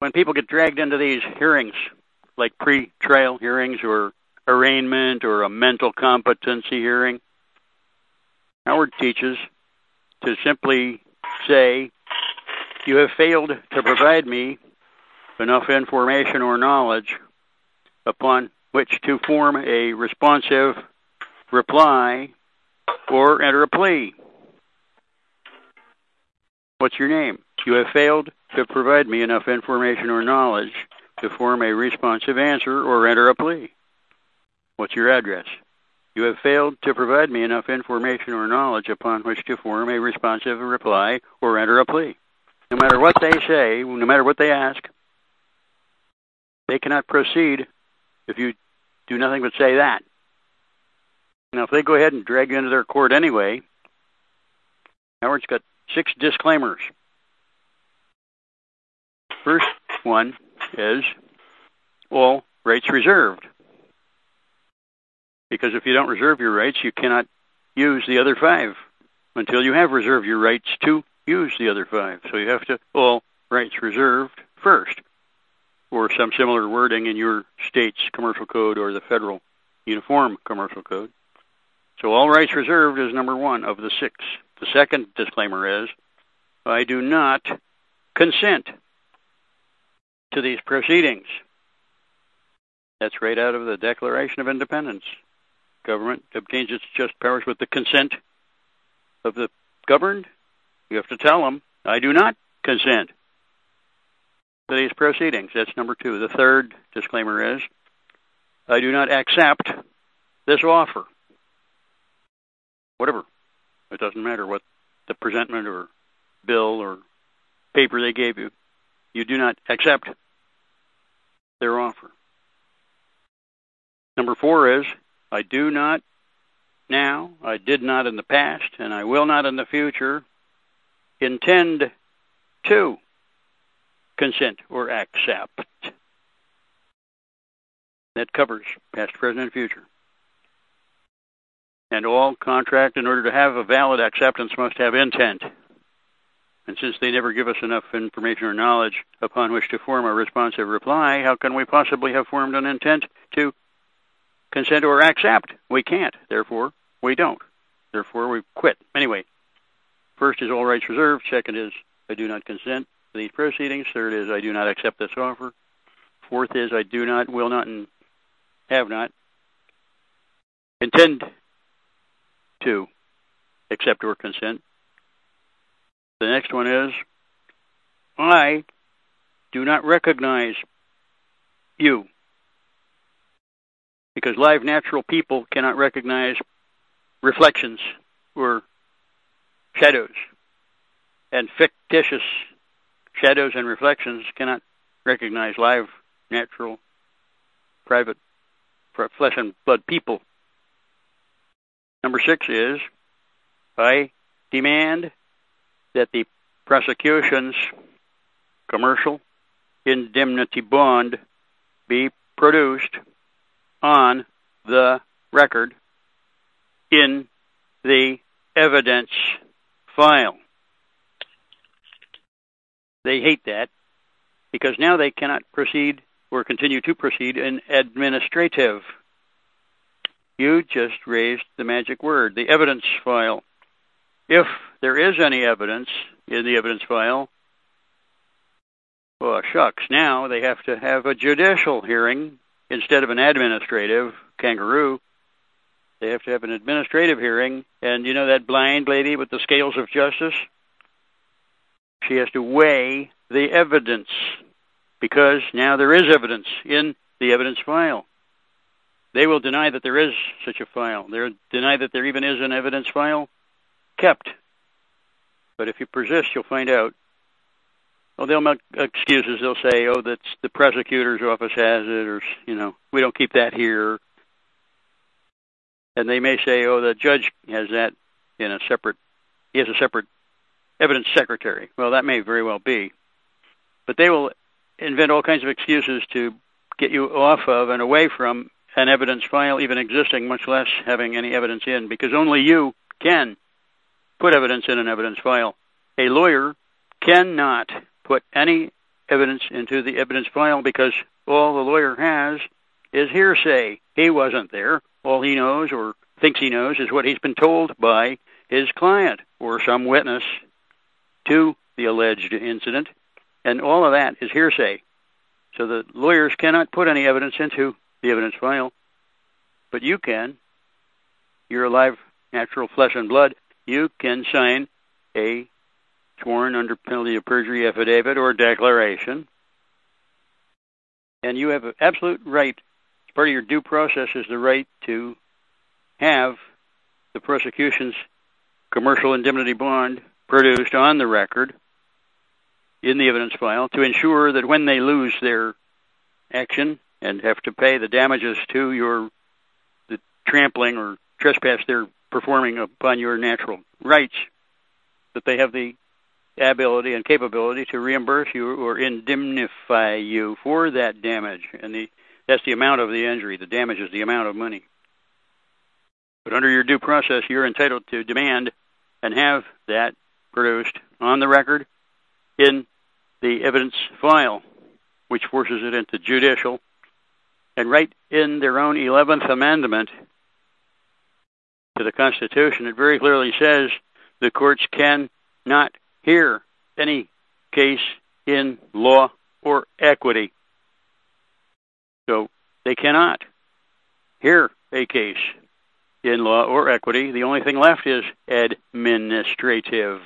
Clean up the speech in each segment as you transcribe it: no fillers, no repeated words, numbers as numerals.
when people get dragged into these hearings, like pre-trial hearings or arraignment or a mental competency hearing, Howard teaches to simply say, you have failed to provide me enough information or knowledge upon which to form a responsive reply or enter a plea. What's your name? You have failed to provide me enough information or knowledge to form a responsive answer or enter a plea. What's your address? You have failed to provide me enough information or knowledge upon which to form a responsive reply or enter a plea. No matter what they say, no matter what they ask, they cannot proceed if you do nothing but say that. Now, if they go ahead and drag you into their court anyway, Howard's got 6 disclaimers. First one is all rights reserved. Because if you don't reserve your rights, you cannot use the other 5 until you have reserved your rights to use the other 5. So you have to all rights reserved first, or some similar wording in your state's commercial code or the federal uniform commercial code. So all rights reserved is number 1 of the 6. The second disclaimer is, I do not consent to these proceedings. That's right out of the Declaration of Independence. Government obtains its just powers with the consent of the governed. You have to tell them, I do not consent to these proceedings. That's number 2. The third disclaimer is, I do not accept this offer. Whatever. It doesn't matter what the presentment or bill or paper they gave you. You do not accept their offer. Number 4 is, I do not now, I did not in the past, and I will not in the future intend to consent or accept. That covers past, present, and future. And all contract, in order to have a valid acceptance, must have intent. And since they never give us enough information or knowledge upon which to form a responsive reply, how can we possibly have formed an intent to consent or accept? We can't. Therefore, we don't. Therefore, we quit. Anyway, first is all rights reserved. Second is, I do not consent to these proceedings. Third is, I do not accept this offer. Fourth is, I do not, will not, and have not intend to accept or consent. The next one is, I do not recognize you. Because live natural people cannot recognize reflections or shadows. And fictitious shadows and reflections cannot recognize live, natural, private, flesh and blood people. Number 6 is, I demand that the prosecution's commercial indemnity bond be produced on the record in the evidence file. They hate that because now they cannot proceed or continue to proceed in administrative. You just raised the magic word, the evidence file. If there is any evidence in the evidence file, well, shucks, now they have to have a judicial hearing instead of an administrative kangaroo. They have to have an administrative hearing. And you know that blind lady with the scales of justice? She has to weigh the evidence because now there is evidence in the evidence file. They will deny that there is such a file. They'll deny that there even is an evidence file kept. But if you persist, you'll find out. Well, they'll make excuses. They'll say, oh, that's the prosecutor's office has it, or, we don't keep that here. And they may say, oh, the judge has that in a separate, he has a separate evidence secretary. Well, that may very well be. But they will invent all kinds of excuses to get you off of and away from an evidence file even existing, much less having any evidence in, because only you can put evidence in an evidence file. A lawyer cannot put any evidence into the evidence file because all the lawyer has is hearsay. He wasn't there. All he knows or thinks he knows is what he's been told by his client or some witness to the alleged incident, and all of that is hearsay. So the lawyers cannot put any evidence into the evidence file, but you can. You're alive, natural flesh and blood. You can sign a sworn under penalty of perjury affidavit or declaration, and you have an absolute right. Part of your due process is the right to have the prosecution's commercial indemnity bond produced on the record in the evidence file to ensure that when they lose their action and have to pay the damages to the trampling or trespass they're performing upon your natural rights, that they have the ability and capability to reimburse you or indemnify you for that damage. And that's the amount of the injury. The damage is the amount of money. But under your due process, you're entitled to demand and have that produced on the record in the evidence file, which forces it into judicial. And right in their own 11th Amendment to the Constitution, it very clearly says the courts cannot hear any case in law or equity. So they cannot hear a case in law or equity. The only thing left is administrative.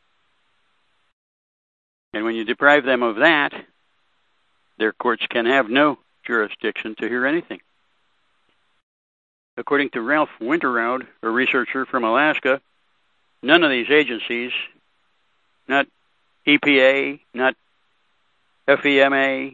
And when you deprive them of that, their courts can have no jurisdiction to hear anything. According to Ralph Winterroud, a researcher from Alaska, none of these agencies, not EPA, not FEMA,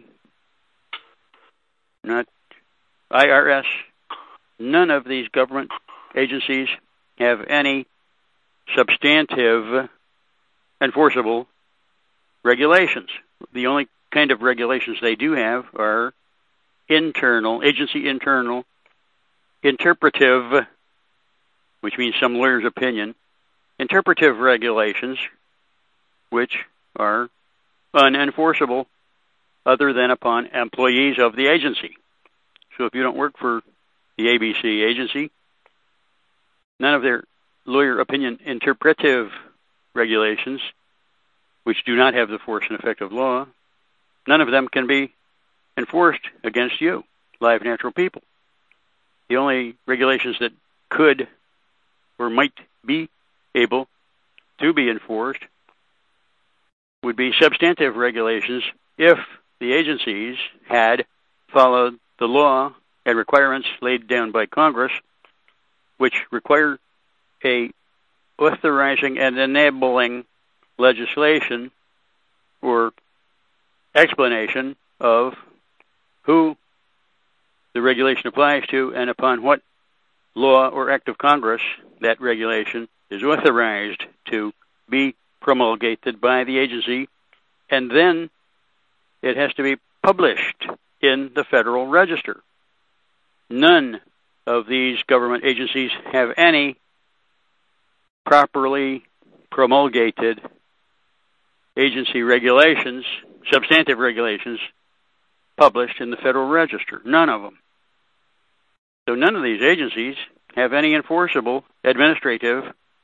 not IRS, none of these government agencies have any substantive enforceable regulations. The only kind of regulations they do have are agency internal, interpretive, which means some lawyer's opinion, interpretive regulations, which are unenforceable other than upon employees of the agency. So if you don't work for the ABC agency, none of their lawyer opinion interpretive regulations, which do not have the force and effect of law, none of them can be enforced against you, live natural people. The only regulations that could or might be able to be enforced would be substantive regulations if the agencies had followed the law and requirements laid down by Congress, which require a authorizing and enabling legislation or explanation of who the regulation applies to and upon what law or act of Congress that regulation is authorized to be promulgated by the agency, and then it has to be published in the Federal Register. None of these government agencies have any properly promulgated agency regulations, substantive regulations, published in the Federal Register. None of them. So none of these agencies have any enforceable administrative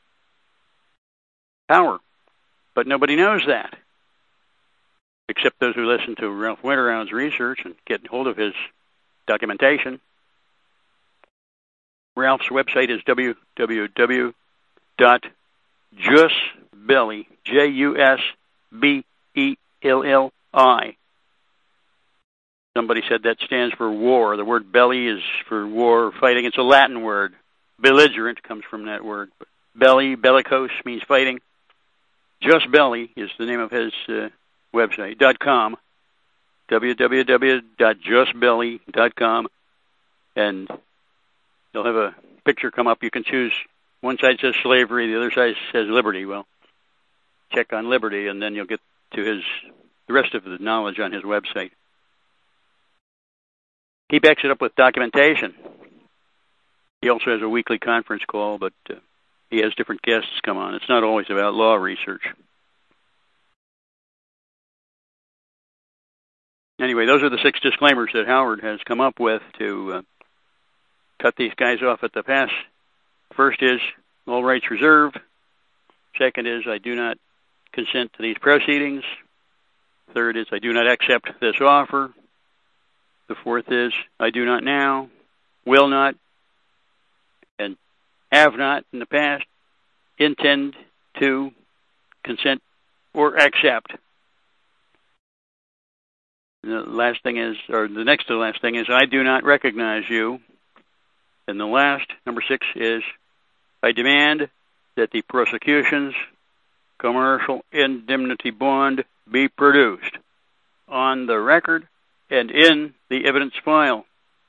power. But nobody knows that, except those who listen to Ralph Winterround's research and get hold of his documentation. Ralph's website is www.jusbelli, JUSBELLI. Somebody said that stands for war. The word belly is for war, fighting. It's a Latin word. Belligerent comes from that word. Belly, bellicose, means fighting. Just Belly is the name of his website, .com, www.justbelly.com, and you'll have a picture come up. You can choose. One side says slavery, the other side says liberty. Well, check on liberty, and then you'll get to the rest of the knowledge on his website. He backs it up with documentation. He also has a weekly conference call, but he has different guests come on. It's not always about law research. Anyway, those are the 6 disclaimers that Howard has come up with to cut these guys off at the pass. First is all rights reserved. Second is I do not consent to these proceedings. Third is I do not accept this offer. The fourth is I do not now, will not, and have not in the past intend to consent or accept. The last thing is, or the next to the last thing is, I do not recognize you. And the last, number 6, is I demand that the prosecution's commercial indemnity bond be produced on the record and in the evidence file.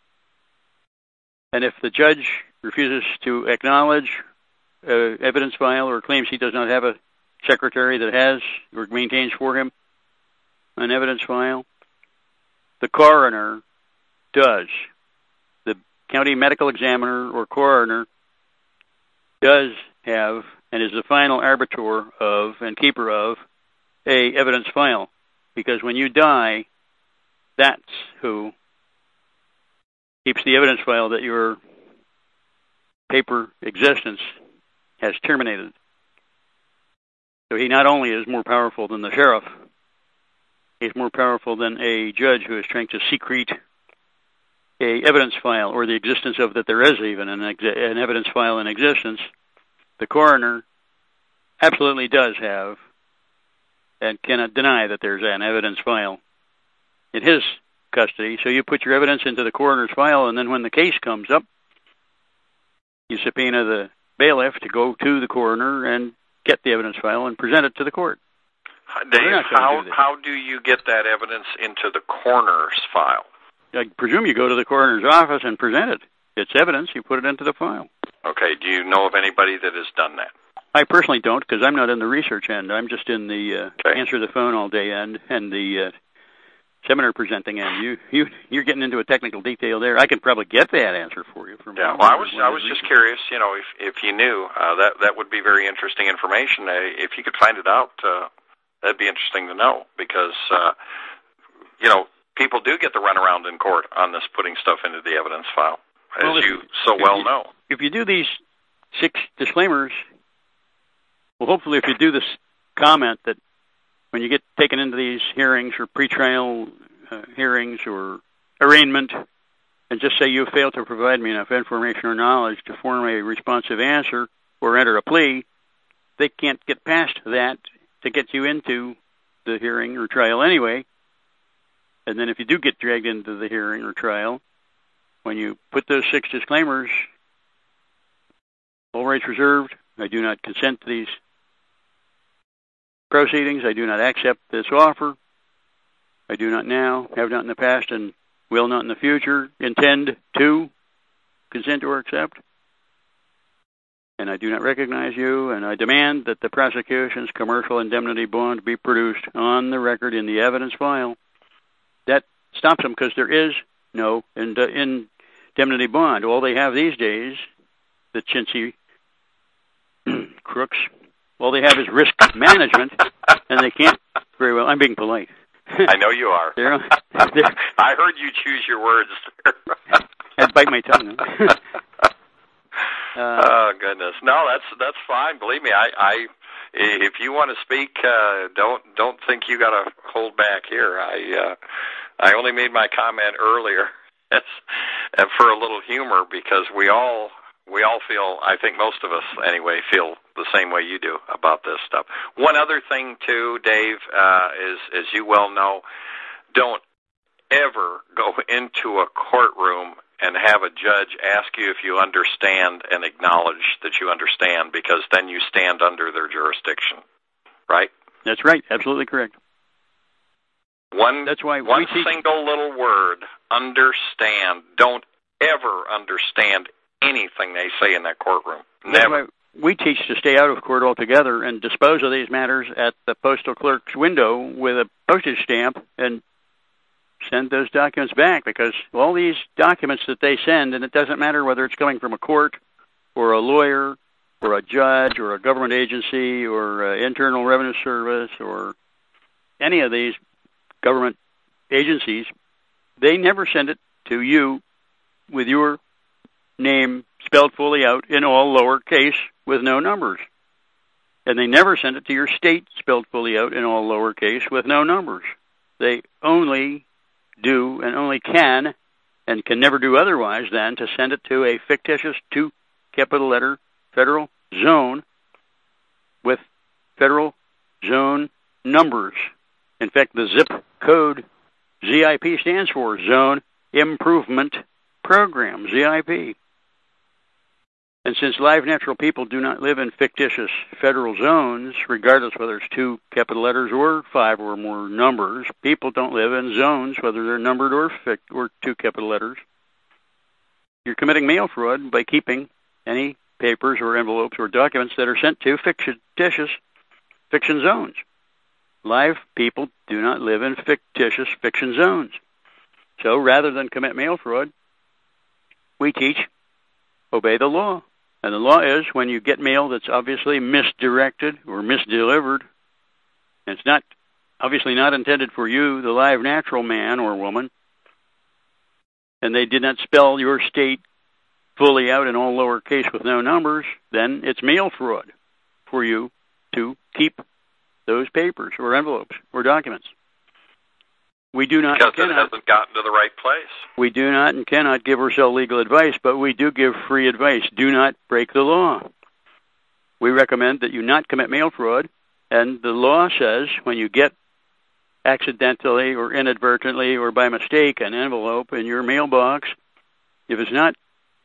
And if the judge refuses to acknowledge evidence file or claims he does not have a secretary that has or maintains for him an evidence file, the coroner does. The county medical examiner or coroner does have and is the final arbiter of and keeper of a evidence file. Because when you die, that's who keeps the evidence file that your paper existence has terminated. So he not only is more powerful than the sheriff, he's more powerful than a judge who is trying to secrete a evidence file or the existence of that there is even an evidence file in existence. The coroner absolutely does have and cannot deny that there's an evidence file in his custody. So you put your evidence into the coroner's file, and then when the case comes up, you subpoena the bailiff to go to the coroner and get the evidence file and present it to the court. Dave, how do you get that evidence into the coroner's file? I presume you go to the coroner's office and present it. It's evidence. You put it into the file. Okay. Do you know of anybody that has done that? I personally don't, because I'm not in the research end. I'm just in the answer the phone all day end and the seminar presenting end. You're getting into a technical detail there. I can probably get that answer for you. From well, I was just curious. You know, if you knew, that would be very interesting information. If you could find it out, that'd be interesting to know, because you know, people do get the runaround in court on this putting stuff into the evidence file, as you so well know. If you do these 6 disclaimers, well, hopefully if you do this comment that when you get taken into these hearings or pretrial hearings or arraignment, and just say you failed to provide me enough information or knowledge to form a responsive answer or enter a plea, they can't get past that to get you into the hearing or trial anyway. And then if you do get dragged into the hearing or trial, when you put those 6 disclaimers, all rights reserved, I do not consent to these proceedings, I do not accept this offer, I do not now, have not in the past, and will not in the future intend to consent or accept, and I do not recognize you, and I demand that the prosecution's commercial indemnity bond be produced on the record in the evidence file. That stops them, because there is no indemnity bond. All they have these days, the chintzy crooks, all they have is risk management, and they can't very well. I'm being polite. I know you are. I heard you choose your words. I'd bite my tongue. Oh goodness, no, that's fine. Believe me, I if you want to speak, don't think you got to hold back here. I only made my comment earlier for a little humor, because we all feel, I think most of us anyway, feel the same way you do about this stuff. One other thing too, Dave, is, as you well know, don't ever go into a courtroom and have a judge ask you if you understand and acknowledge that you understand, because then you stand under their jurisdiction, right? That's right. Absolutely correct. That's why one single little word, understand. Don't ever understand anything they say in that courtroom. Never. That's why we teach to stay out of court altogether and dispose of these matters at the postal clerk's window with a postage stamp and send those documents back, because all these documents that they send, and it doesn't matter whether it's coming from a court or a lawyer or a judge or a government agency or Internal Revenue Service or any of these government agencies, they never send it to you with your name spelled fully out in all lowercase with no numbers. And they never send it to your state spelled fully out in all lowercase with no numbers. They only do and only can and can never do otherwise than to send it to a fictitious 2-capital letter federal zone with federal zone numbers. In fact, the zip code ZIP stands for Zone Improvement Program, ZIP. And since live natural people do not live in fictitious federal zones, regardless whether it's 2 capital letters or 5 or more numbers, people don't live in zones, whether they're numbered or 2 capital letters. You're committing mail fraud by keeping any papers or envelopes or documents that are sent to fictitious fiction zones. Live people do not live in fictitious fiction zones. So rather than commit mail fraud, we teach obey the law. And the law is when you get mail that's obviously misdirected or misdelivered, and it's not obviously not intended for you, the live natural man or woman, and they did not spell your state fully out in all lowercase with no numbers, then it's mail fraud for you to keep those papers or envelopes or documents. We do not because it hasn't gotten to the right place. We do not and cannot give or sell legal advice, but we do give free advice. Do not break the law. We recommend that you not commit mail fraud, and the law says when you get accidentally or inadvertently or by mistake an envelope in your mailbox, if it's not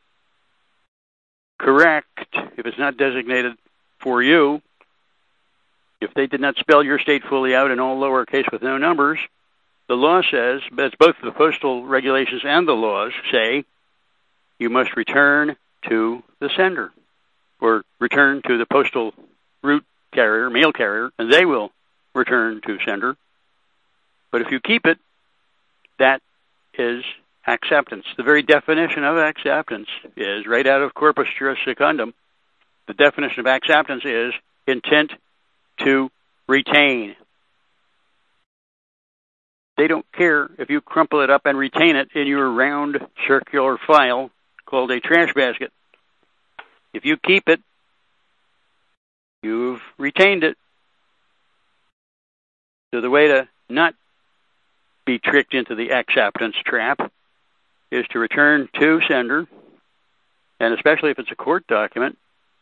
correct, if it's not designated for you, if they did not spell your state fully out in all lowercase with no numbers, the law says, but both the postal regulations and the laws say, you must return to the sender or return to the postal route carrier, mail carrier, and they will return to sender. But if you keep it, that is acceptance. The very definition of acceptance is right out of Corpus Juris Secundum. The definition of acceptance is intent to retain. They don't care if you crumple it up and retain it in your round circular file called a trash basket. If you keep it, you've retained it. So the way to not be tricked into the acceptance trap is to return to sender, and especially if it's a court document,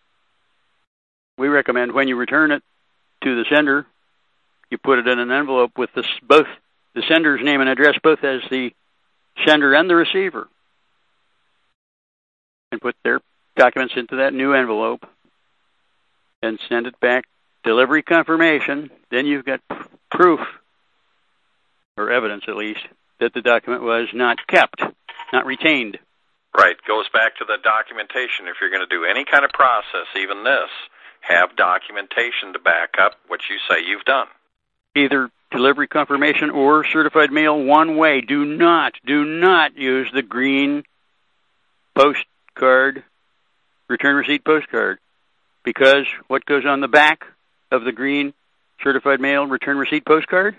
we recommend when you return it to the sender, you put it in an envelope with both the sender's name and address, both as the sender and the receiver, and put their documents into that new envelope and send it back. Delivery confirmation, then you've got proof, or evidence at least, that the document was not kept, not retained. Right. Goes back to the documentation. If you're going to do any kind of process, even this, have documentation to back up what you say you've done. Either delivery confirmation or certified mail one way. Do not use the green postcard, return receipt postcard, because what goes on the back of the green certified mail return receipt postcard?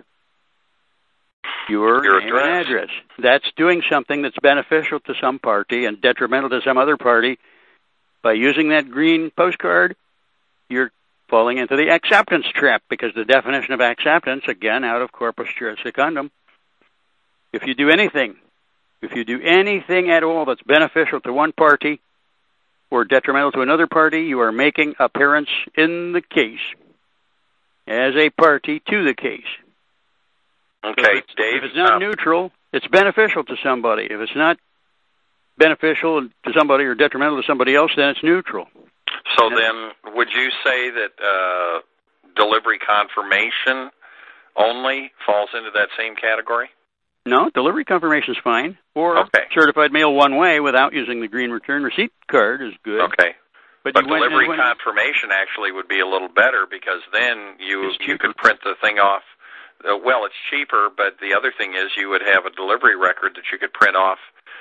Your name and address. That's doing something that's beneficial to some party and detrimental to some other party. By using that green postcard, you're falling into the acceptance trap, because the definition of acceptance, again, out of Corpus Juris Secundum, if you do anything at all that's beneficial to one party or detrimental to another party, you are making appearance in the case as a party to the case. Okay, so Dave. If it's not neutral, it's beneficial to somebody. If it's not beneficial to somebody or detrimental to somebody else, then it's neutral. So then, would you say that delivery confirmation only falls into that same category? No, delivery confirmation is fine. Or certified mail one way without using the green return receipt card is good. Okay. But delivery confirmation actually would be a little better, because then you could print the thing off. Well, it's cheaper, but the other thing is you would have a delivery record that you could print off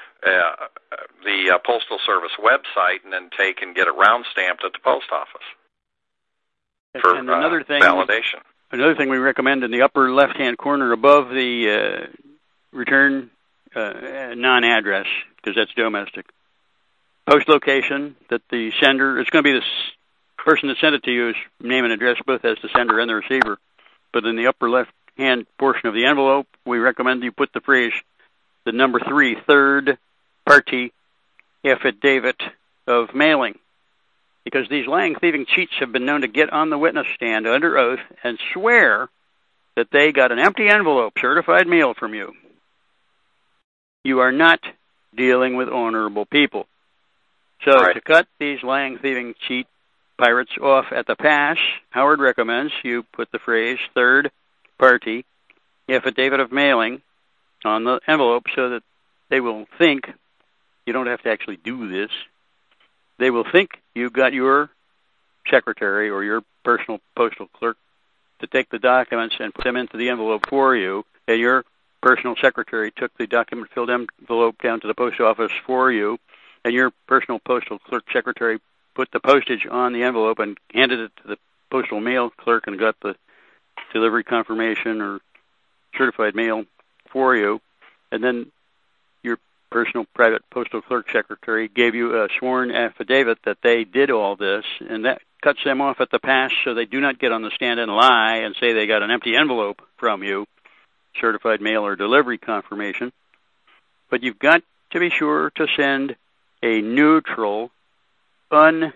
the Postal Service website and then take and get it round stamped at the post office for validation. Another thing we recommend in the upper left-hand corner above the return non-address, because that's domestic. Post location that the sender, it's going to be this person that sent it to you, is name and address both as the sender and the receiver. But in the upper left-hand portion of the envelope, we recommend you put the phrase, the number 3, third party affidavit of mailing. Because these lying, thieving cheats have been known to get on the witness stand under oath and swear that they got an empty envelope, certified mail from you. You are not dealing with honorable people. So right. To cut these lying, thieving, cheat pirates off at the pass, Howard recommends you put the phrase third party affidavit of mailing on the envelope so that they will think, you don't have to actually do this, they will think you got your secretary or your personal postal clerk to take the documents and put them into the envelope for you, and your personal secretary took the document-filled envelope down to the post office for you, and your personal postal clerk secretary put the postage on the envelope and handed it to the postal mail clerk and got the delivery confirmation or certified mail for you, and then your personal private postal clerk secretary gave you a sworn affidavit that they did all this, and that cuts them off at the pass so they do not get on the stand and lie and say they got an empty envelope from you, certified mail or delivery confirmation. But you've got to be sure to send a neutral, it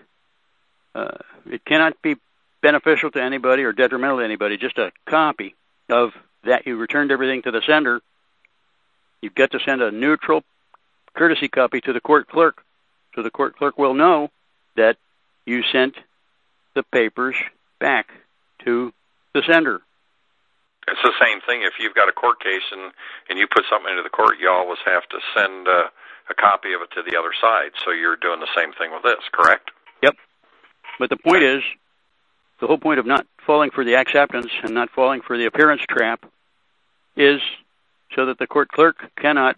cannot be beneficial to anybody or detrimental to anybody, just a copy of that you returned everything to the sender. You've got to send a neutral courtesy copy to the court clerk, so the court clerk will know that you sent the papers back to the sender. It's the same thing. If you've got a court case and you put something into the court, you always have to send a copy of it to the other side. So you're doing the same thing with this, correct? Yep. But the point is, the whole point of not falling for the acceptance and not falling for the appearance trap is so that the court clerk cannot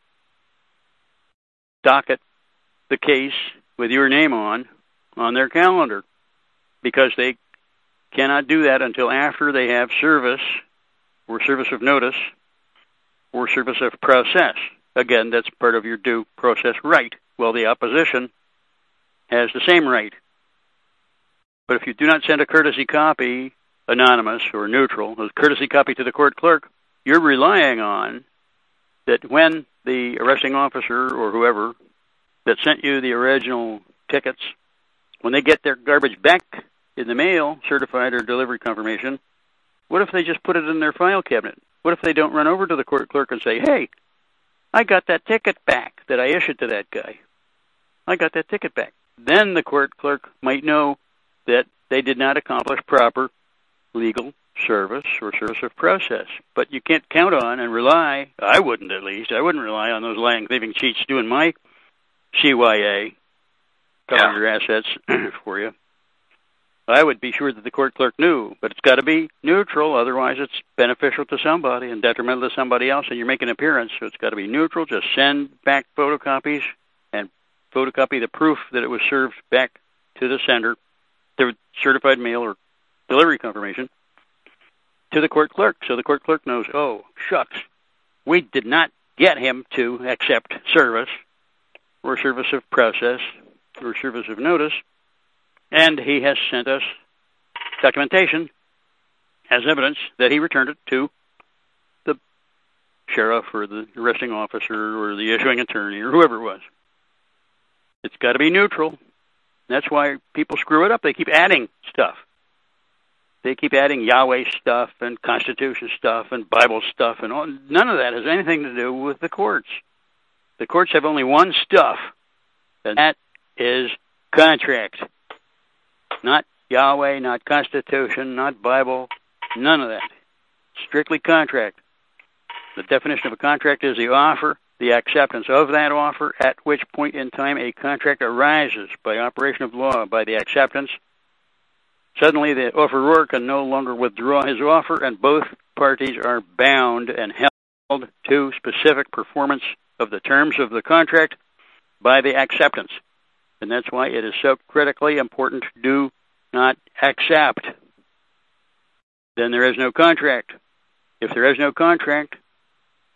docket the case with your name on their calendar, because they cannot do that until after they have service or service of notice or service of process. Again, that's part of your due process right. Well, the opposition has the same right. But if you do not send a courtesy copy, anonymous or neutral, a courtesy copy to the court clerk, you're relying on that when the arresting officer or whoever that sent you the original tickets, when they get their garbage back in the mail, certified or delivery confirmation, what if they just put it in their file cabinet? What if they don't run over to the court clerk and say, hey, I got that ticket back that I issued to that guy. I got that ticket back. Then the court clerk might know that they did not accomplish proper legal service or service of process. But you can't count on and rely, I wouldn't at least, I wouldn't rely on those lying, thieving cheats doing my CYA, cover your assets for you. I would be sure that the court clerk knew, but it's got to be neutral, otherwise it's beneficial to somebody and detrimental to somebody else, and you're making an appearance, so it's got to be neutral. Just send back photocopies and photocopy the proof that it was served back to the sender, the certified mail or delivery confirmation, to the court clerk, so the court clerk knows, oh, shucks, we did not get him to accept service or service of process or service of notice, and he has sent us documentation as evidence that he returned it to the sheriff or the arresting officer or the issuing attorney or whoever it was. It's got to be neutral. That's why people screw it up. They keep adding stuff. They keep adding Yahweh stuff and Constitution stuff and Bible stuff, and all. None of that has anything to do with the courts. The courts have only one stuff, and that is contract. Not Yahweh, not Constitution, not Bible, none of that. Strictly contract. The definition of a contract is the offer, the acceptance of that offer, at which point in time a contract arises by operation of law, by the acceptance. Suddenly the offeror can no longer withdraw his offer, and both parties are bound and held to specific performance of the terms of the contract by the acceptance. And that's why it is so critically important to do not accept. Then there is no contract. If there is no contract,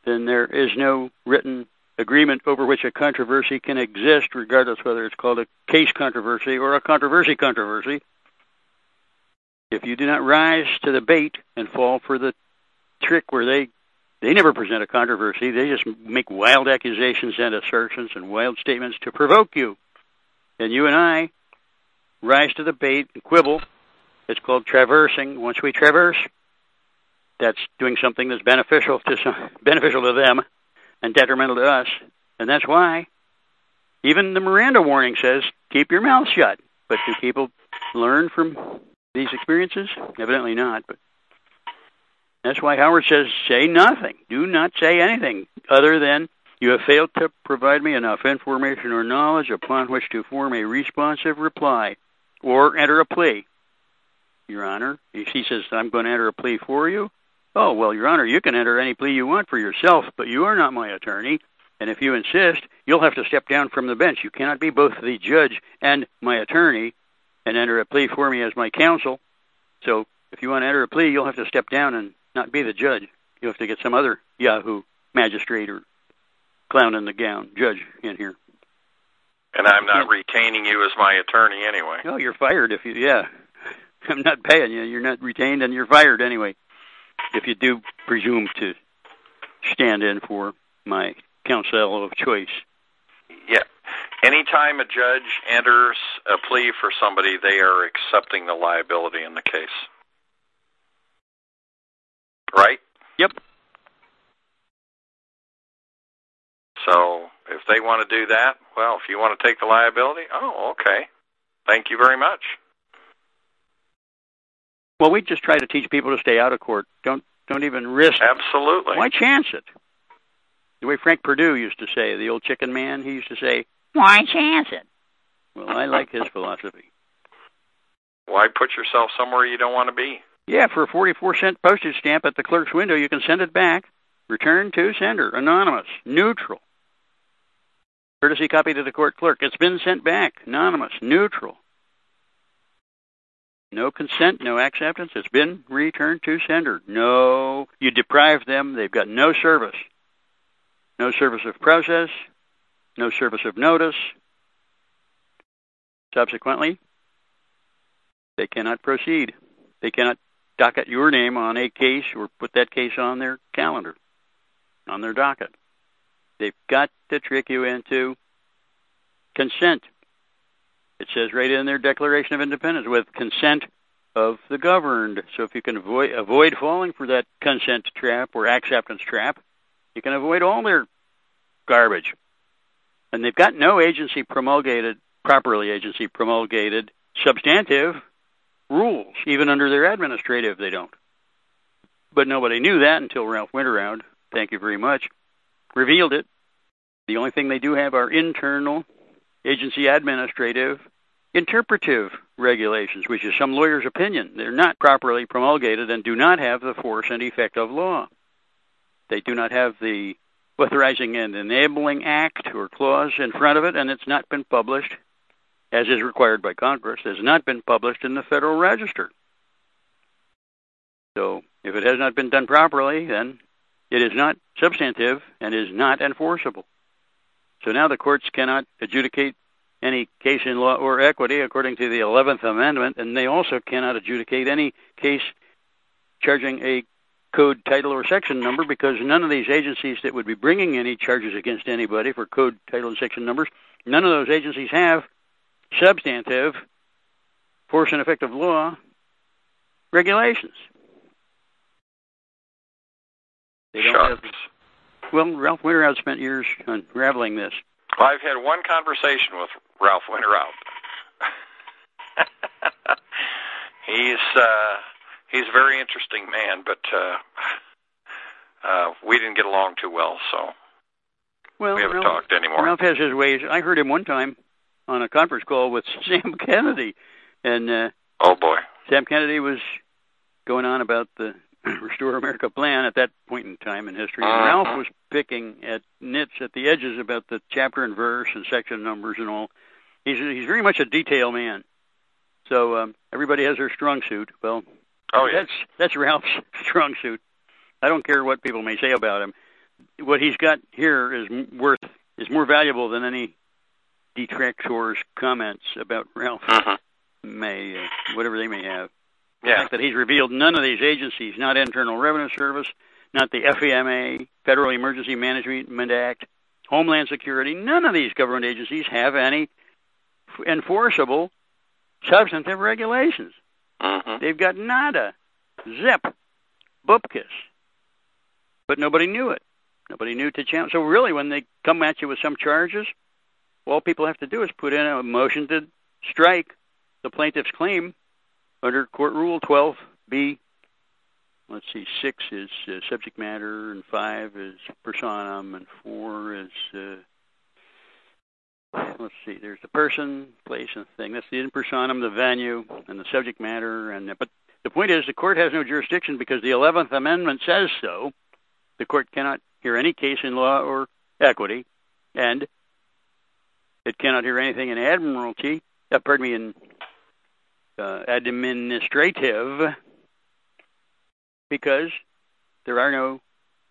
then there is no written agreement over which a controversy can exist, regardless whether it's called a case controversy or a controversy. If you do not rise to the bait and fall for the trick where they never present a controversy, they just make wild accusations and assertions and wild statements to provoke you. And you and I rise to the bait and quibble. It's called traversing. Once we traverse, that's doing something that's beneficial to them and detrimental to us. And that's why even the Miranda warning says, keep your mouth shut. But do people learn from these experiences? Evidently not. But that's why Howard says, say nothing. Do not say anything other than, you have failed to provide me enough information or knowledge upon which to form a responsive reply or enter a plea. Your Honor, if he says, I'm going to enter a plea for you, oh, well, Your Honor, you can enter any plea you want for yourself, but you are not my attorney, and if you insist, you'll have to step down from the bench. You cannot be both the judge and my attorney and enter a plea for me as my counsel. So if you want to enter a plea, you'll have to step down and not be the judge. You'll have to get some other Yahoo magistrate or clown in the gown judge in here. And I'm not retaining you as my attorney anyway. Oh, you're fired if you, yeah. I'm not paying you. You're not retained and you're fired anyway. If you do presume to stand in for my counsel of choice. Yeah. Anytime a judge enters a plea for somebody, they are accepting the liability in the case. Right? Yep. So if they want to do that, well, if you want to take the liability, oh, okay. Thank you very much. Well, we just try to teach people to stay out of court. Don't even risk. Absolutely. Why chance it? The way Frank Perdue used to say, the old chicken man, he used to say, why chance it? Well, I like his philosophy. Why put yourself somewhere you don't want to be? Yeah, for a 44-cent postage stamp at the clerk's window, you can send it back. Return to sender. Anonymous. Neutral. Courtesy copy to the court clerk. It's been sent back. Anonymous. Neutral. No consent, no acceptance. It's been returned to sender. No, you deprive them. They've got no service. No service of process. No service of notice. Subsequently, they cannot proceed. They cannot docket your name on a case or put that case on their calendar, on their docket. They've got to trick you into consent. It says right in their Declaration of Independence, with consent of the governed. So if you can avoid falling for that consent trap or acceptance trap, you can avoid all their garbage. And they've got no properly agency promulgated substantive rules, even under their administrative they don't. But nobody knew that until Ralph Winterround, thank you very much, revealed it. The only thing they do have are internal agency administrative interpretive regulations, which is some lawyer's opinion. They're not properly promulgated and do not have the force and effect of law. They do not have the authorizing and enabling act or clause in front of it, and it's not been published, as is required by Congress. It has not been published in the Federal Register. So if it has not been done properly, then it is not substantive and is not enforceable. So now the courts cannot adjudicate any case in law or equity according to the 11th Amendment, and they also cannot adjudicate any case charging a code, title, or section number, because none of these agencies that would be bringing any charges against anybody for code, title, and section numbers, none of those agencies have substantive force and effect of law regulations. They don't have. Well, Ralph Winterround spent years unraveling this. Well, I've had one conversation with Ralph Winterround. He's a very interesting man, but we didn't get along too well, so we haven't talked anymore. Ralph has his ways. I heard him one time on a conference call with Sam Kennedy, and oh boy, Sam Kennedy was going on about the Restore America plan at that point in time in history. And Ralph was picking at nits at the edges about the chapter and verse and section numbers and all. He's very much a detail man. So everybody has their strong suit. Well, that's Ralph's strong suit. I don't care what people may say about him. what he's got here is more valuable than any detractors' comments about Ralph May, whatever they may have. Yeah. The fact that he's revealed none of these agencies, not Internal Revenue Service, not the FEMA, Federal Emergency Management Act, Homeland Security, none of these government agencies have any enforceable substantive regulations. They've got nada, zip, bupkis. But nobody knew it. Nobody knew to challenge. So really, when they come at you with some charges, all people have to do is put in a motion to strike the plaintiff's claim under Court Rule 12B. Let's see, 6 is subject matter, and 5 is personam, and 4 is, let's see, there's the person, place, and thing. That's the in personam, the venue, and the subject matter. But the point is, the court has no jurisdiction because the 11th Amendment says so. The court cannot hear any case in law or equity, and it cannot hear anything in admiralty, in administrative, because there are no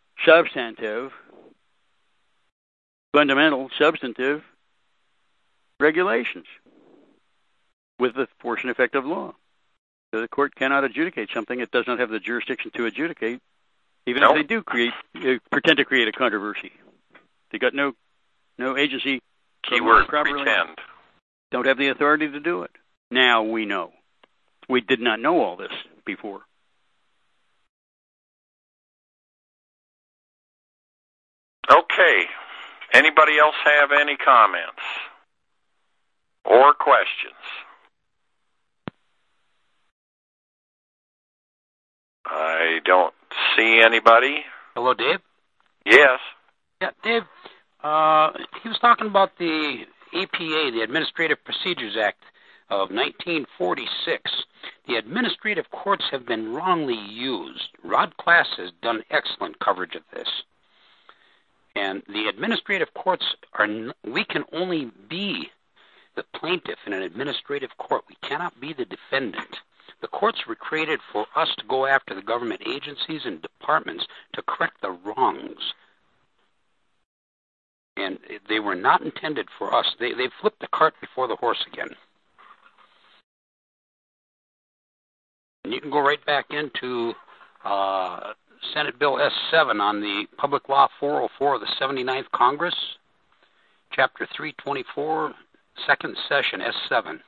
fundamental substantive regulations with the force and effect of law. So the court cannot adjudicate something it does not have the jurisdiction to adjudicate, even if they do pretend to create a controversy. They got no agency. Keyword, pretend. Don't have the authority to do it. Now we know. We did not know all this before. Okay. Anybody else have any comments or questions? I don't see anybody. Hello, Dave? Yes. Yeah, Dave, he was talking about the APA, the Administrative Procedures Act of 1946. The administrative courts have been wrongly used. Rod Class has done excellent coverage of this. And the administrative courts we can only be the plaintiff in an administrative court. We cannot be the defendant. The courts were created for us to go after the government agencies and departments to correct the wrongs. And they were not intended for us. They flipped the cart before the horse again. And you can go right back into Senate Bill S7 on the Public Law 404 of the 79th Congress, Chapter 324, Second Session, S7,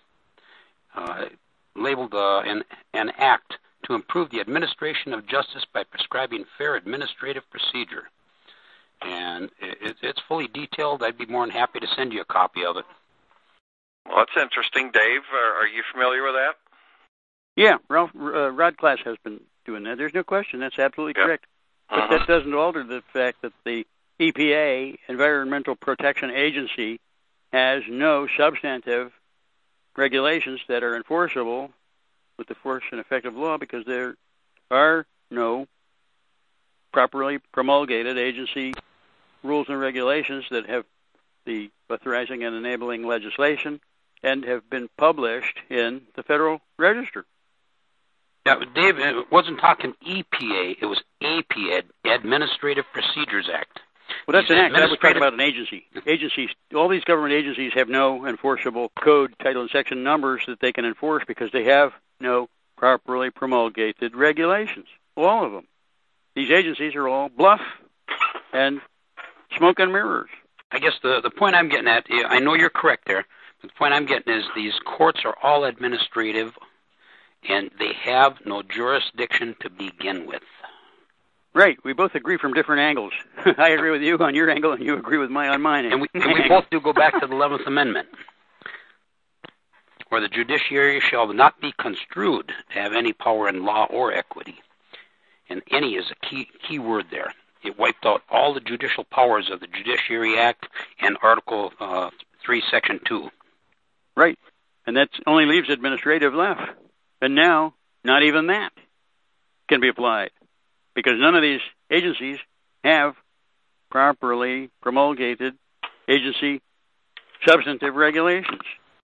labeled an act to improve the administration of justice by prescribing fair administrative procedure. And it's fully detailed. I'd be more than happy to send you a copy of it. Well, that's interesting. Dave, are you familiar with that? Yeah, Rod Class has been doing that. There's no question. That's absolutely correct. But that doesn't alter the fact that the EPA, Environmental Protection Agency, has no substantive regulations that are enforceable with the force and effect of law because there are no properly promulgated agency rules and regulations that have the authorizing and enabling legislation and have been published in the Federal Register. Yeah, Dave, it wasn't talking EPA, it was APA, Administrative Procedures Act. Well, that's an act. I was talking about an agency. Agencies, all these government agencies have no enforceable code, title, and section numbers that they can enforce because they have no properly promulgated regulations. All of them. These agencies are all bluff and smoke and mirrors. I guess the point I'm getting at, I know you're correct there, but the point I'm getting is these courts are all administrative and they have no jurisdiction to begin with. Right. We both agree from different angles. I agree with you on your angle, and you agree with me on mine. And we both do go back to the 11th Amendment, where the judiciary shall not be construed to have any power in law or equity. And any is a key word there. It wiped out all the judicial powers of the Judiciary Act and Article 3, Section 2. Right. And that only leaves administrative left. And now, not even that can be applied, because none of these agencies have properly promulgated agency substantive regulations.